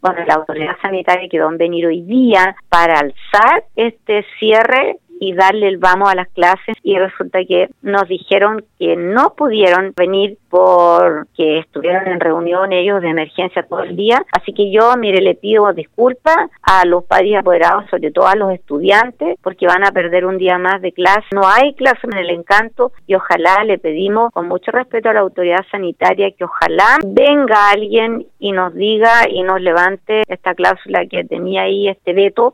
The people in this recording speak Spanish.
Bueno, la autoridad sanitaria quedó en venir hoy día para alzar este cierre y darle el vamos a las clases, y resulta que nos dijeron que no pudieron venir porque estuvieron en reunión ellos de emergencia todo el día. Así que yo, mire, le pido disculpas a los padres y apoderados, sobre todo a los estudiantes, porque van a perder un día más de clase. No hay clase en el Encanto y ojalá le pedimos con mucho respeto a la autoridad sanitaria que ojalá venga alguien y nos diga y nos levante esta cláusula que tenía ahí, este veto,